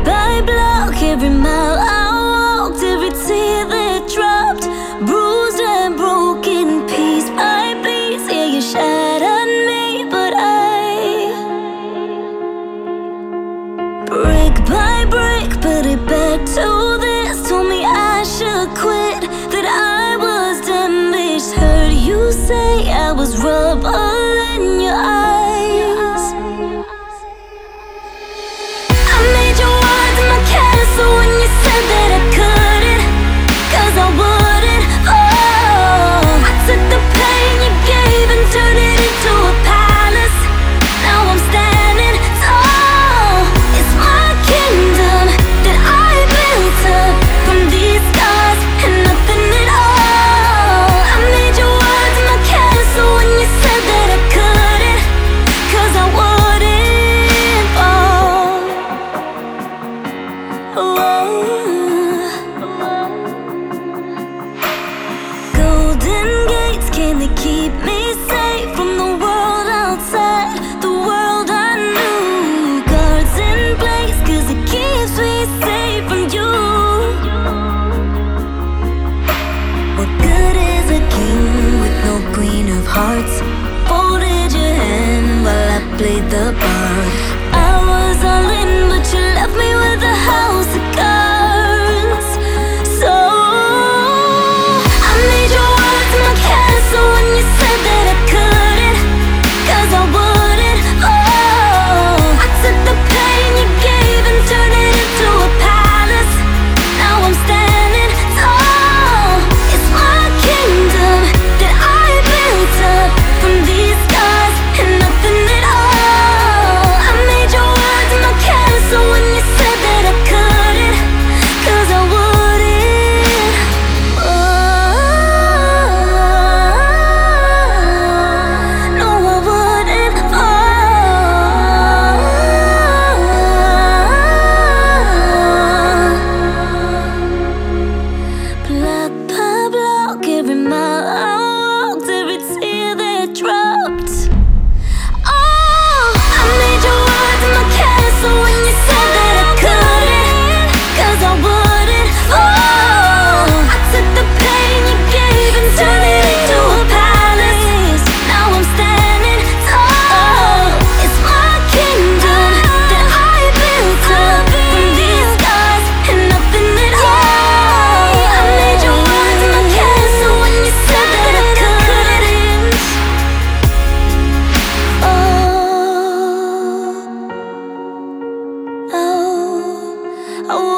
by block, every mile I walked, every tear that dropped, bruised and broken piece by piece. Yeah, you shattered me, but I brick by brick put it back to this. Told me I should quit, that I was damaged. Heard you say I was rubber in your eyes. I made your words my castle when you said that I couldn't, 'cause I wouldn't. Oh, I took the pain you gave and turned it into a palace. Now I'm standing tall. It's my kingdom that I built up from these scars and nothing at all. I made your words my castle when you said that I couldn't, 'cause I wouldn't fall. Golden gates, can they keep me safe from the world outside, the world I knew? Guards in place, 'cause it keeps me safe from you. What good is a king with no queen of hearts? Folded your hand while I played the part. I was all in, but you left me with a house of cards. So I made your words my castle when you said that I couldn't, 'cause I wouldn't. Oh, I took the pain you gave and turned it into a palace. Now I'm standing tall. It's my kingdom that I built up from these scars and nothing at all. I made your words my castle when you said that I couldn't, 'cause I wouldn't. No, I wouldn't fall. Block by block, every mile I walked, every tear that dropped. Oh, I made your words my castle when you said that I couldn't, 'cause I wouldn't. Oh, I took the pain you gave and turned it into a palace. Now I'm standing tall. It's my kingdom that I built up from these scars and nothing at all. I made your words my castle when you said that I couldn't. Oh, oh, oh.